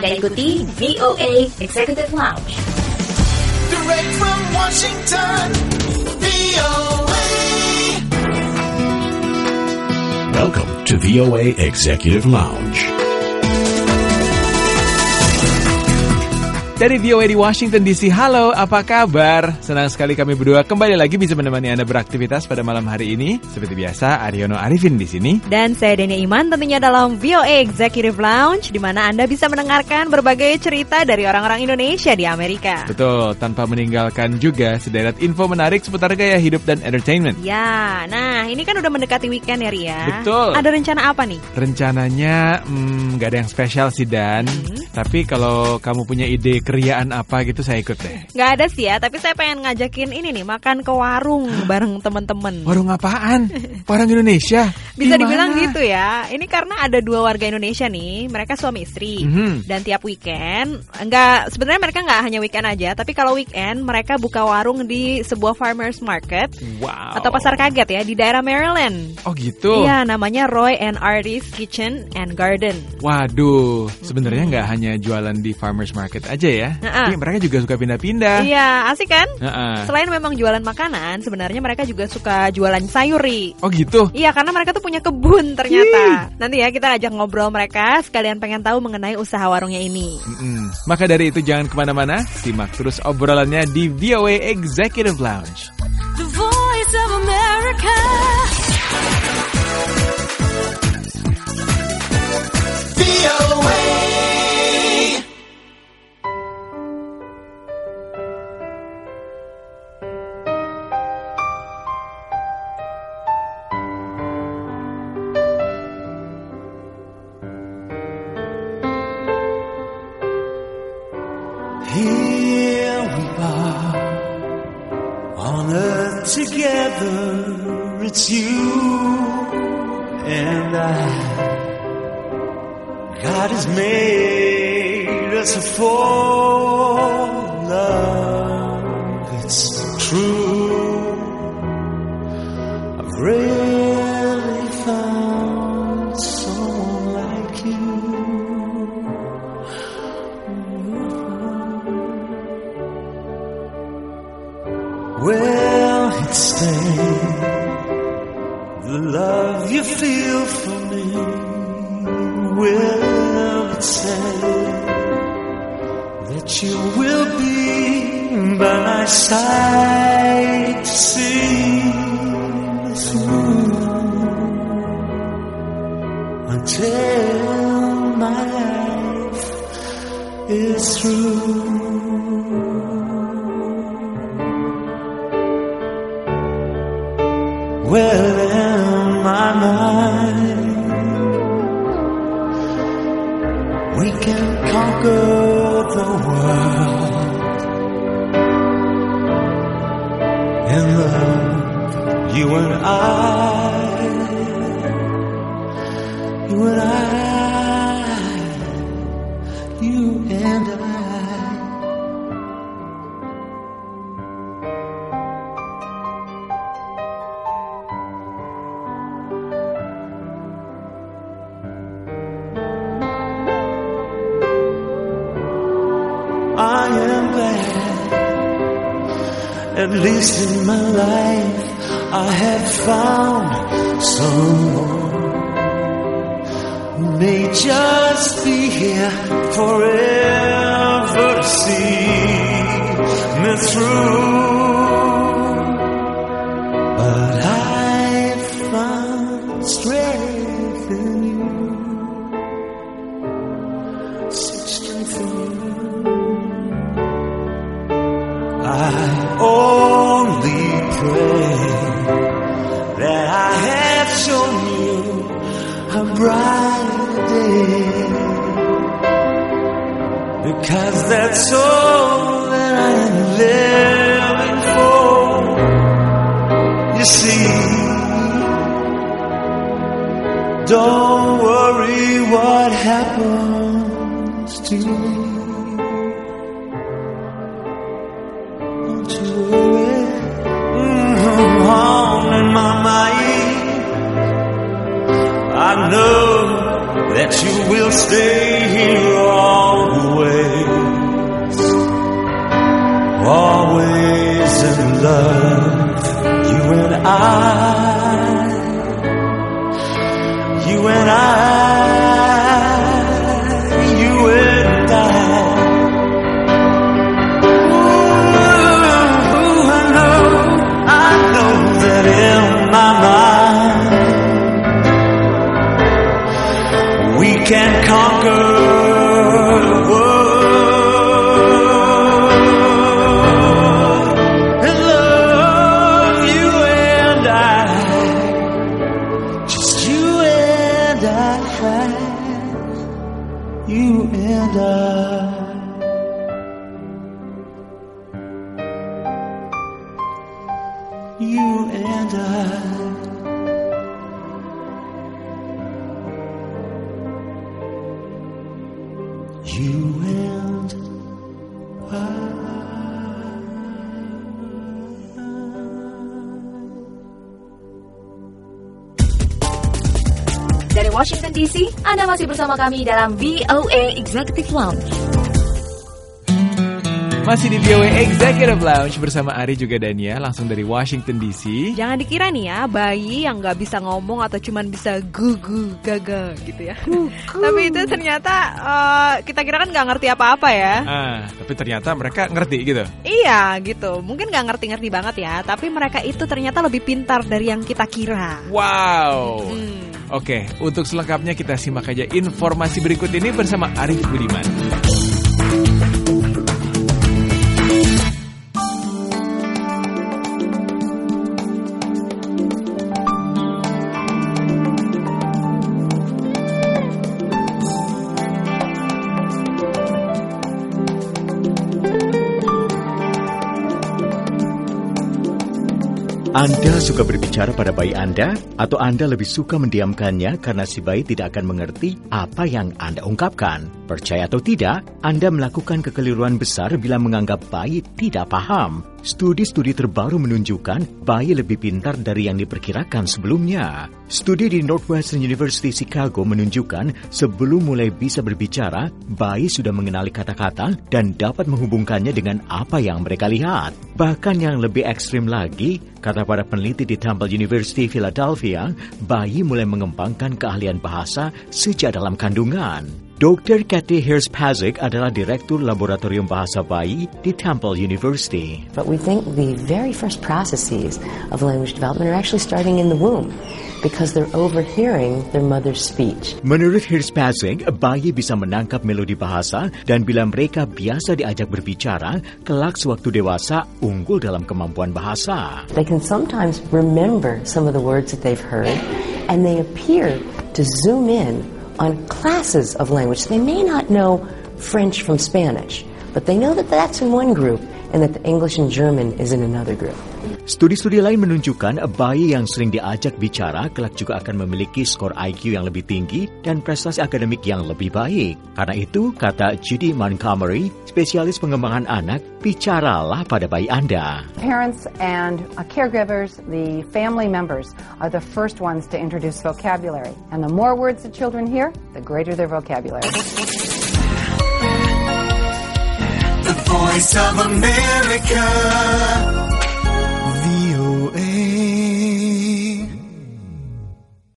Anda ikuti VOA Executive Lounge. Direct from Washington, VOA. Welcome to VOA Executive Lounge. Dari VOA di Washington DC, halo, apa kabar? Senang sekali kami berdua kembali lagi bisa menemani Anda beraktivitas pada malam hari ini. Seperti biasa, Aryono Arifin di sini. Dan saya Denia Iman, tentunya dalam VOA Executive Lounge, di mana Anda bisa mendengarkan berbagai cerita dari orang-orang Indonesia di Amerika. Betul, tanpa meninggalkan juga sederet info menarik seputar gaya hidup dan entertainment. Ya, nah ini kan udah mendekati weekend ya, Ria. Betul. Ada rencana apa nih? Rencananya, gak ada yang spesial sih, Dan. Tapi kalau kamu punya ide keriaan apa gitu, saya ikut deh. Gak ada sih ya, tapi saya pengen ngajakin ini nih, makan ke warung bareng teman-teman. Warung apaan? Warung Indonesia? Bisa Dimana? dibilang gitu ya. Ini karena ada 2 warga Indonesia nih, mereka suami istri. Dan tiap weekend, sebenarnya mereka nggak hanya weekend aja, tapi kalau weekend mereka buka warung di sebuah farmers market. Wow. Atau pasar kaget ya, di daerah Maryland. Oh gitu? Iya, namanya Roy and Artie's Kitchen and Garden. Waduh, sebenarnya nggak hanya jualan di farmers market aja ya. Tapi mereka juga suka pindah-pindah. Iya, asik kan? Selain memang jualan makanan, sebenarnya mereka juga suka jualan sayuri. Oh gitu? Iya, karena mereka tuh punya kebun ternyata. Nanti ya kita ajak ngobrol mereka, sekalian pengen tahu mengenai usaha warungnya ini. Maka dari itu jangan kemana-mana, simak terus obrolannya di VOA Executive Lounge. The Voice of America. VOA. Here we are on earth together. It's you and I. God has made us for love. It's true. I've really found someone like you. Well, it's staying. The love you feel for me. Will it say that you will be by my side to see me through until my life is through? Well, in my mind, we can conquer the world in love, you and I, you and I, you and I. I am glad, at least in my life, I have found someone who may just be here forever to see me through. But I found strength in you, such strength in you. I only pray that I have shown you a brighter day, because that's all that I'm living for. You see, don't worry what happens to me. On in my mind, I know that you will stay here always. always in love, you and I, you and I, you and I. Ooh, I know that in my mind we can conquer the world. You and I. You and I. You and I. Dari Washington DC, Anda masih bersama kami dalam VOA Executive Lounge. Masih di VOA Executive Lounge bersama Ari juga Dania, langsung dari Washington DC. Jangan dikira nih ya, bayi yang gak bisa ngomong atau cuman bisa gugu gaga gitu ya. Tapi itu ternyata kita kira kan gak ngerti apa-apa ya. Tapi ternyata mereka ngerti gitu. Iya gitu, mungkin gak ngerti-ngerti banget ya, tapi mereka itu ternyata lebih pintar dari yang kita kira. Wow. Oke, untuk selengkapnya kita simak aja informasi berikut ini bersama Arif Budiman. Anda suka berbicara pada bayi Anda? Atau Anda lebih suka mendiamkannya karena si bayi tidak akan mengerti apa yang Anda ungkapkan? Percaya atau tidak, Anda melakukan kekeliruan besar bila menganggap bayi tidak paham. Studi-studi terbaru menunjukkan bayi lebih pintar dari yang diperkirakan sebelumnya. Studi di Northwestern University Chicago menunjukkan sebelum mulai bisa berbicara, bayi sudah mengenali kata-kata dan dapat menghubungkannya dengan apa yang mereka lihat. Bahkan yang lebih ekstrim lagi, kata para peneliti di Temple University Philadelphia, bayi mulai mengembangkan keahlian bahasa sejak dalam kandungan. Dr. Kathy Hirsch-Pazik adalah Direktur Laboratorium Bahasa Bayi di Temple University. But we think the very first processes of language development are actually starting in the womb because they're overhearing their mother's speech. Menurut Hirsch-Pazik, bayi bisa menangkap melodi bahasa dan bila mereka biasa diajak berbicara, kelak sewaktu dewasa unggul dalam kemampuan bahasa. They can sometimes remember some of the words that they've heard and they appear to zoom in on classes of language. They may not know French from Spanish, but they know that that's in one group and that the English and German is in another group. Studi-studi lain menunjukkan bayi yang sering diajak bicara kelak juga akan memiliki skor IQ yang lebih tinggi dan prestasi akademik yang lebih baik. Karena itu, kata Judy Montgomery, spesialis pengembangan anak, bicaralah pada bayi Anda. Parents and caregivers, the family members, are the first ones to introduce vocabulary. And the more words the children hear, the greater their vocabulary. The Voice of America.